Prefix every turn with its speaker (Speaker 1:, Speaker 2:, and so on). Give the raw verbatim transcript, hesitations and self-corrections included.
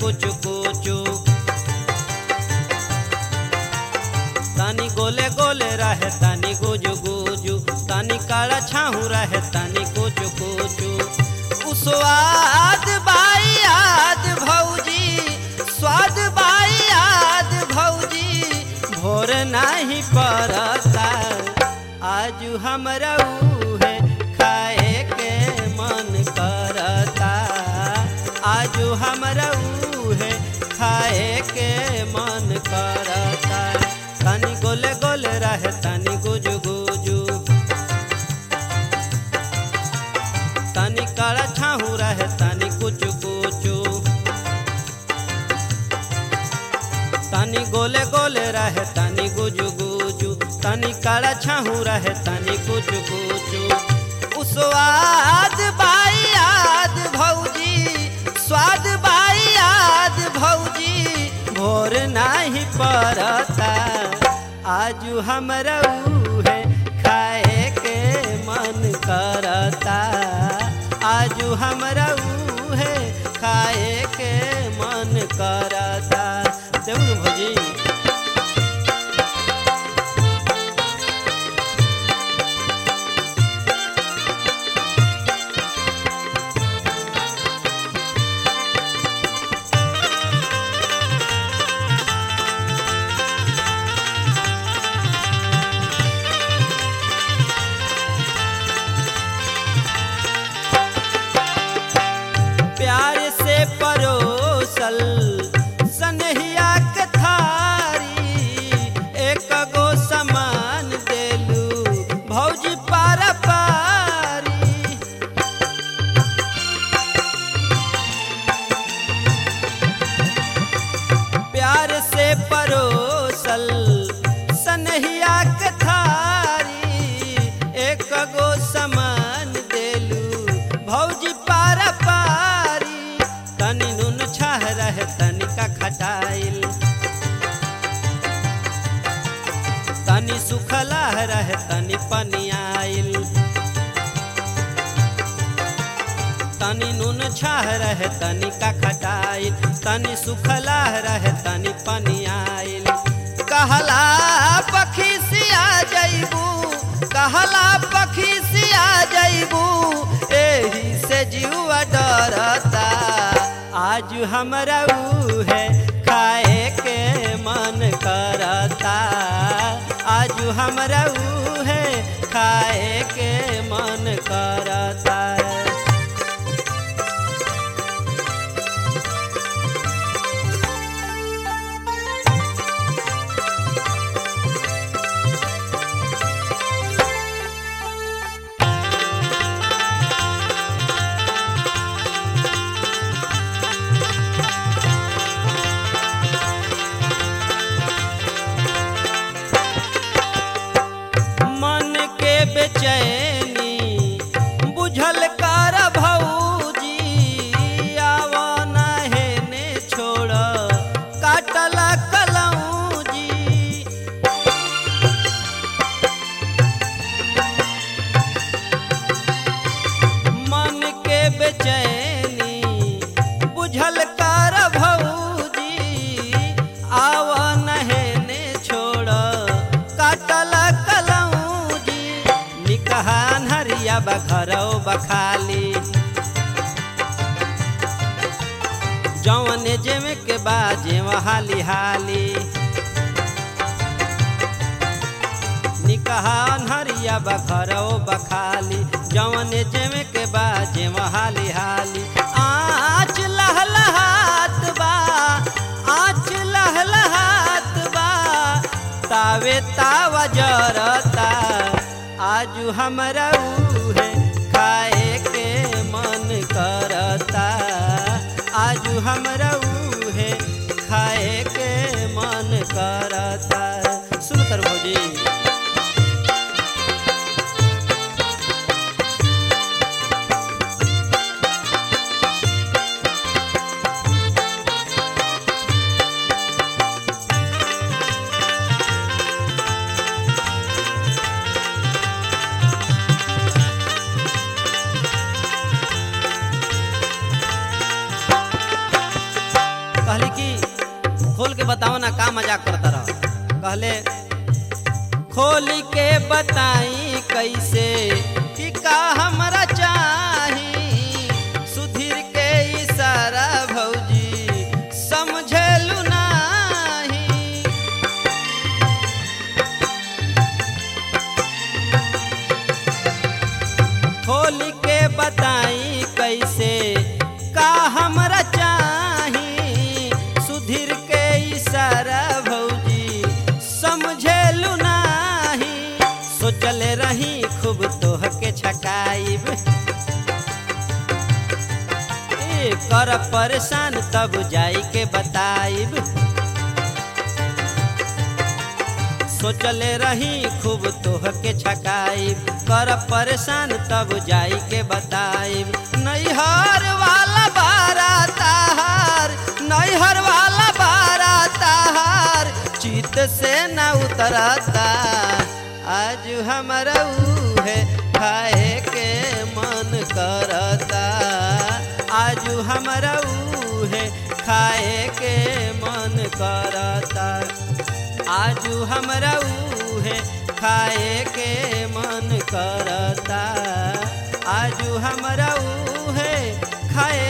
Speaker 1: कुछ कुछ तानी गोले गोले रहे तानी गुजु गुजु तानी काला छाहू रहे तानी कुछ कुछ उ स्वाद बाई याद भौजी स्वाद बाई याद भौजी भोर नहीं पड़ता आज हमरा है खाए के मन करता आज हमरा है खाए के मन करता तानी गोले गोले रहे तानी गुजु गुजु तानी काला छाहू रहे तानी कुछ कुछ तानी गोले गोले रहे तानी गुजु गुजु तानी काला छाहू रहे तानी कुछ कुछ उ स्वाद बाई याद भौजी स्वाद बाई याद भौजी भोर नहीं पड़ता आज हमरा है खाए के मन करता आज हमरा है खाए के मन करता देऊ भौजी प्यार से परोसल सनहिया के थारी एक गो समान देलू भौजी पारा पारी प्यार से परोसल सनहिया के थारी एक गो समान देलू भौजी पारा पारी तनी नून छाह रहे तनिका खटाइल तनी सुखला रहे तनी पनियाइल तनी नून छाह रहे तनिका खटाइल तनी सुखला रहे तनी पनियाइल कहला पखी सिया जइबू कहला पखी सिया जइबू एही से जीवा डरता आज हमरा है खाए के मन करता आज हमरा है खाए के मन करता मन के बेचैनी बुझल कर भौजी आव नहे ने छोड़ काटल कलौजी मन के बेचैनी बुझल कर भौजी आव नहे ने छोड़ काटल कलौजी निकहान हरिया बखरौ बखाली जौन जेमे के बाजे हाली हाली निकहान हरिया बखरौ बखाली जौन जेमे के बाजे हाली हाली आँच लहलहात बा आँच लहलहात बा तावे तावा जरता आज हमरा है खाए के मन करता आज हमरा है खाए के मन करता सुन तर भौजी मजाक करता रह। कहले खोली के बताई कैसे कि का हमरा चाही, सुधीर के इशारा भौजी समझेलू नाही। खोली के बताई कैसे का हमरा चाही, सुधीर के इशारा भौजी समझेलू नाही। सोचले रही खूब तोह के छकाइब, ए कर परेशान तब जाई के बताइब। सोचले रही खूब तोह के छकाइब, कर परेशान तब जाई के बताइब। नैहर वाला बारा ताहार, नैहर वाला बारा ताहार चित से न उतरता। आज हमरा उहे खाए के मन करता, आज हमरा उहे खाए के मन करता, आज हमरा उहे खाए के मन करता, आज हमरा उहे खाए